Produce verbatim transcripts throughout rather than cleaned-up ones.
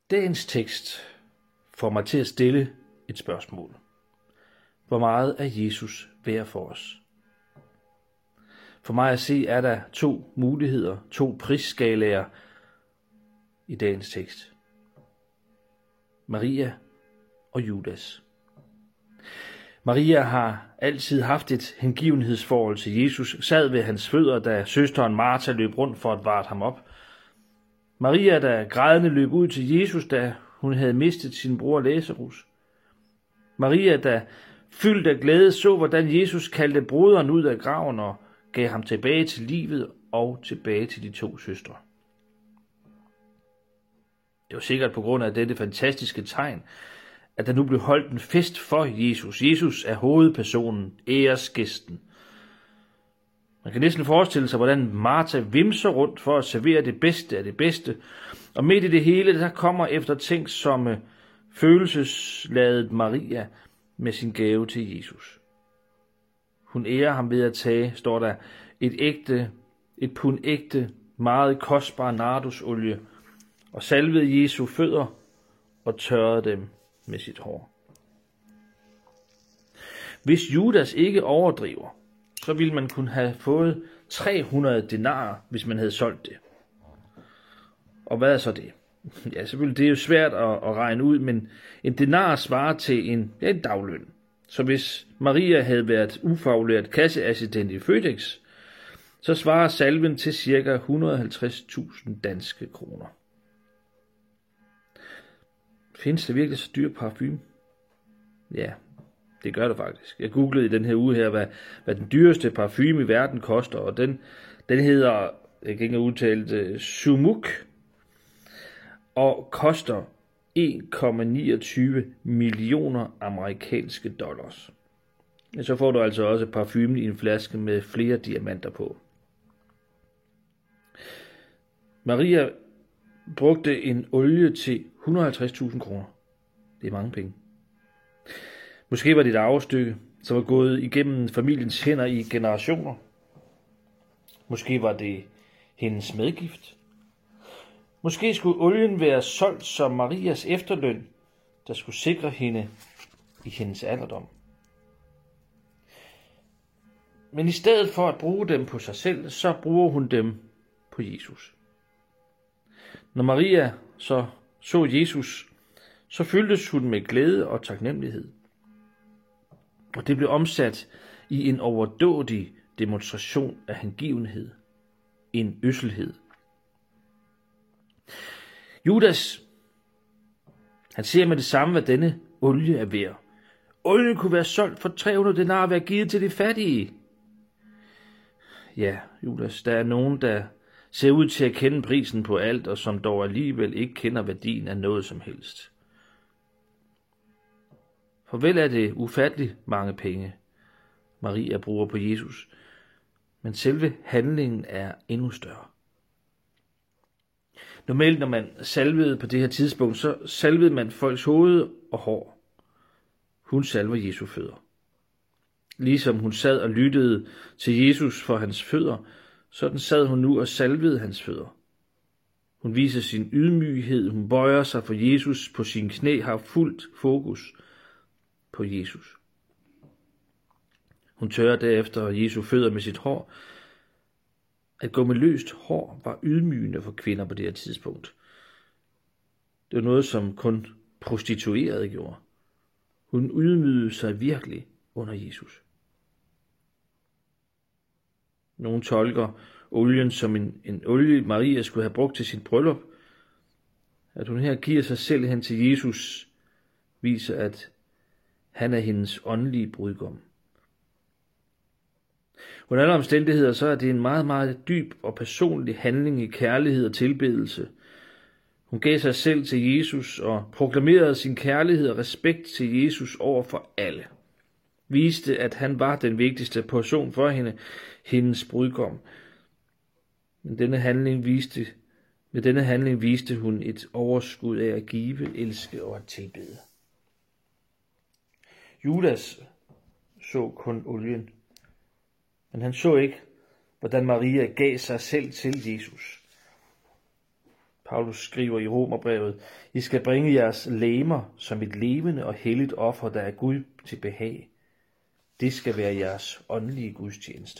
Dagens tekst får mig til at stille et spørgsmål. Hvor meget er Jesus værd for os? For mig at se er der to muligheder, to prisskalaer i dagens tekst. Maria og Judas. Maria har altid haft et hengivenhedsforhold til Jesus, sad ved hans fødder, da søsteren Martha løb rundt for at varte ham op. Maria, der grædende løb ud til Jesus, da hun havde mistet sin bror Lazarus. Maria, der fyldt af glæde så, hvordan Jesus kaldte broderen ud af graven og gav ham tilbage til livet og tilbage til de to søstre. Det var sikkert på grund af dette fantastiske tegn, at der nu blev holdt en fest for Jesus. Jesus er hovedpersonen, æresgæsten. Man kan næsten forestille sig, hvordan Martha vimser rundt for at servere det bedste af det bedste. Og midt i det hele, der kommer eftertænksomme, følelsesladet Maria med sin gave til Jesus. Hun ærer ham ved at tage, står der, et ægte, et pund ægte, meget kostbar nardusolie, og salvede Jesu fødder og tørrede dem med sit hår. Hvis Judas ikke overdriver, så ville man kunne have fået tre hundrede denarer, hvis man havde solgt det. Og hvad er så det? Ja, selvfølgelig, det er jo svært at, at regne ud, men en denar svarer til en, ja, en dagløn. Så hvis Maria havde været ufaglært kasseassistent i Føtex, så svarer salven til ca. et hundrede og halvtreds tusind danske kroner. Findes der virkelig så dyr parfume? Ja, det gør det faktisk. Jeg googlede i den her uge her, hvad, hvad den dyreste parfume i verden koster, og den, den hedder, jeg kan ikke udtale uh, Sumuk, og koster en komma niogtyve millioner amerikanske dollars. Så får du altså også parfumen i en flaske med flere diamanter på. Maria brugte en olie til et hundrede og halvtreds tusind kroner. Det er mange penge. Måske var det et arvestykke, som var gået igennem familiens hænder i generationer. Måske var det hendes medgift. Måske skulle olien være solgt som Marias efterløn, der skulle sikre hende i hendes alderdom. Men i stedet for at bruge dem på sig selv, så bruger hun dem på Jesus. Når Maria så så Jesus, så fyldtes hun med glæde og taknemmelighed. Og det blev omsat i en overdådig demonstration af hengivenhed, en ødselhed. Judas, han ser med det samme, hvad denne olie er værd. Olien kunne være solgt for tre hundrede denarer og være givet til de fattige. Ja, Judas, der er nogen, der ser ud til at kende prisen på alt, og som dog alligevel ikke kender værdien af noget som helst. For vel er det ufatteligt mange penge, Maria bruger på Jesus, men selve handlingen er endnu større. Normalt, når man salvede på det her tidspunkt, så salvede man folks hoved og hår. Hun salver Jesu fødder. Ligesom hun sad og lyttede til Jesus for hans fødder, sådan sad hun nu og salvede hans fødder. Hun viser sin ydmyghed, hun bøjer sig for Jesus på sine knæ, har fuldt fokus på Jesus. Hun tørrer derefter Jesu fødder med sit hår. At gå med løst hår var ydmygende for kvinder på det her tidspunkt. Det var noget, som kun prostituerede gjorde. Hun ydmygede sig virkelig under Jesus. Nogle tolker olien som en, en olie, Maria skulle have brugt til sit bryllup. At hun her giver sig selv hen til Jesus, viser, at han er hendes åndelige brudgom. Under alle omstændigheder, så er det en meget, meget dyb og personlig handling i kærlighed og tilbedelse. Hun gav sig selv til Jesus og proklamerede sin kærlighed og respekt til Jesus over for alle. Viste, at han var den vigtigste person for hende, hendes brudgom. Men denne handling viste, med denne handling viste hun et overskud af at give, elske og at tilbede. Judas så kun olien, men han så ikke, hvordan Maria gav sig selv til Jesus. Paulus skriver i Romerbrevet, I skal bringe jeres legemer som et levende og helligt offer, der er Gud til behag. Det skal være jeres åndelige gudstjeneste.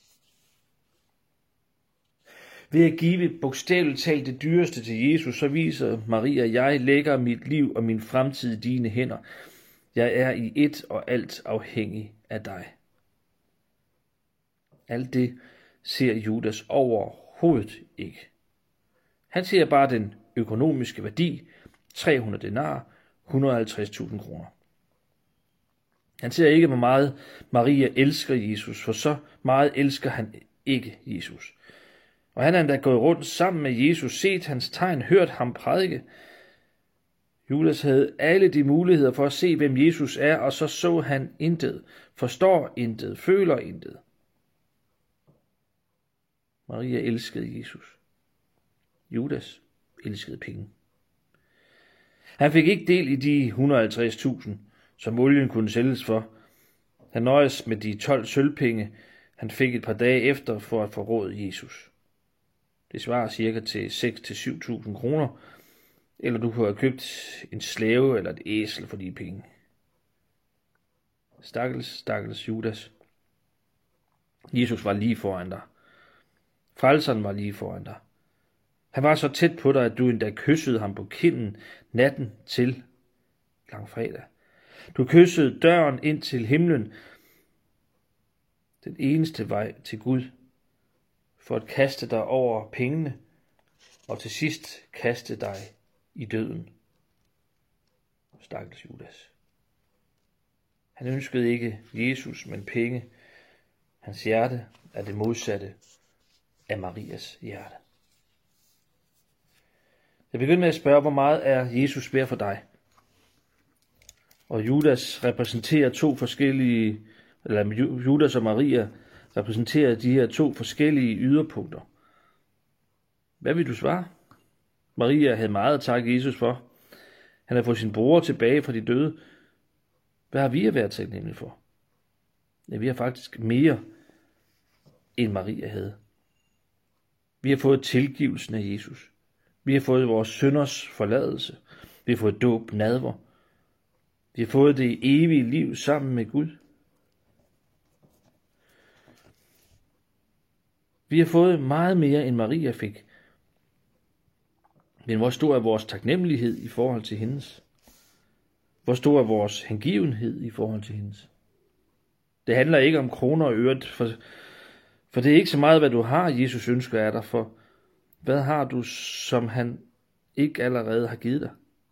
Ved at give bogstaveligt talt det dyreste til Jesus, så viser Maria, jeg lægger mit liv og min fremtid i dine hænder. Jeg er i et og alt afhængig af dig. Alt det ser Judas overhovedet ikke. Han ser bare den økonomiske værdi, tre hundrede denarer, et hundrede og halvtreds tusind kroner. Han ser ikke, hvor meget Maria elsker Jesus, for så meget elsker han ikke Jesus. Og han er endda gået rundt sammen med Jesus, set hans tegn, hørt ham prædike. Judas havde alle de muligheder for at se, hvem Jesus er, og så så han intet, forstår intet, føler intet. Maria elskede Jesus. Judas elskede penge. Han fik ikke del i de et hundrede og halvtreds tusind, som olien kunne sælges for. Han nøjes med de tolv sølvpenge, han fik et par dage efter for at forråde Jesus. Det svarer cirka til seks til syv tusind kroner, eller du kunne have købt en slave eller et æsel for de penge. Stakkels, stakkels Judas. Jesus var lige foran dig. Frelseren var lige foran dig. Han var så tæt på dig, at du endda kyssede ham på kinden natten til langfredag. Du kyssede døren ind til himlen, den eneste vej til Gud, for at kaste dig over pengene, og til sidst kaste dig i døden. Stakkels Judas. Han ønskede ikke Jesus, men penge. Hans hjerte er det modsatte af Marias hjerte. Jeg begyndte med at spørge, hvor meget er Jesus værd for dig? Og Judas repræsenterer to forskellige, eller Judas og Maria repræsenterer de her to forskellige yderpunkter. Hvad vil du svare? Maria havde meget at takke Jesus for. Han havde fået sin bror tilbage fra de døde. Hvad har vi at være taknemmelige for? Ja, vi har faktisk mere, end Maria havde. Vi har fået tilgivelsen af Jesus. Vi har fået vores synders forladelse. Vi har fået dåb, nadver. Vi har fået det evige liv sammen med Gud. Vi har fået meget mere, end Maria fik. Men hvor stor er vores taknemmelighed i forhold til hendes? Hvor stor er vores hengivenhed i forhold til hendes? Det handler ikke om kroner og øre, for, for det er ikke så meget, hvad du har, Jesus ønsker af dig, for hvad har du, som han ikke allerede har givet dig?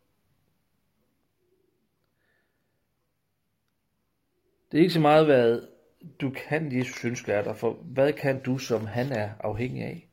Det er ikke så meget, hvad du kan, Jesus ønsker af dig, for hvad kan du, som han er afhængig af?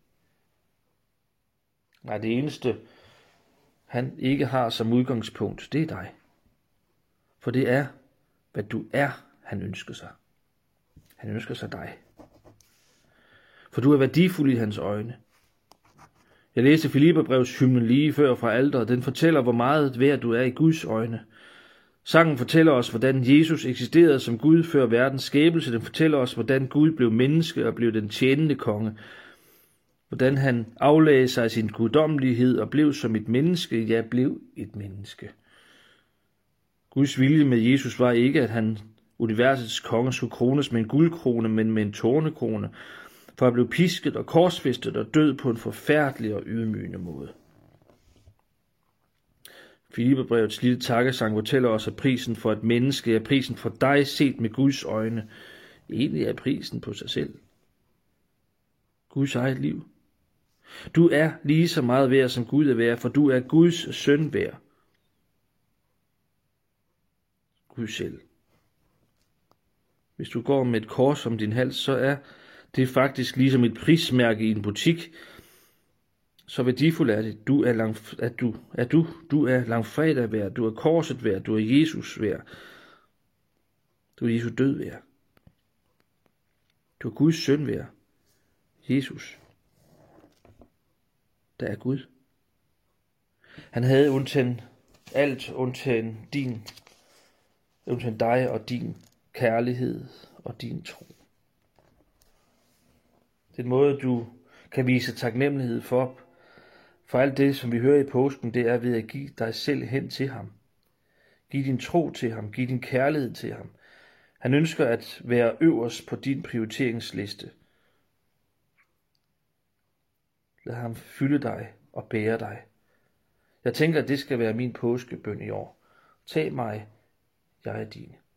Nej, det eneste, han ikke har som udgangspunkt, det er dig. For det er, hvad du er, han ønsker sig. Han ønsker sig dig. For du er værdifuld i hans øjne. Jeg læste Filipperbrevs hymnen lige før fra alteret. Den fortæller, hvor meget værd du er i Guds øjne. Sangen fortæller os, hvordan Jesus eksisterede som Gud før verdens skabelse. Den fortæller os, hvordan Gud blev menneske og blev den tjenende konge. Hvordan han aflagde sig sin guddommelighed og blev som et menneske, ja, blev et menneske. Guds vilje med Jesus var ikke, at han, universets konge, skulle krones med en guldkrone, men med en tornekrone, for at blive pisket og korsfæstet og død på en forfærdelig og ydmygende måde. Filipperbrevets lille takkesang fortæller os, at prisen for et menneske er prisen for dig set med Guds øjne. Egentlig er prisen på sig selv. Guds eget liv. Du er lige så meget værd, som Gud er værd, for du er Guds søn værd. Gud selv. Hvis du går med et kors om din hals, så er det faktisk ligesom et prismærke i en butik. Så værdifuld er det. Du er, lang, er, du, er du, du er langfredag værd, du er korset værd, du er Jesus værd. Du er Jesu død værd. Du er Guds søn værd. Jesus. Der er Gud. Han havde undtagen alt, undtagen din, undtagen dig og din kærlighed og din tro. Den måde, du kan vise taknemmelighed for, For alt det, som vi hører i påsken, det er ved at give dig selv hen til ham. Giv din tro til ham, giv din kærlighed til ham. Han ønsker at være øverst på din prioriteringsliste. Lad ham fylde dig og bære dig. Jeg tænker, at det skal være min påskebøn i år. Tag mig, jeg er din.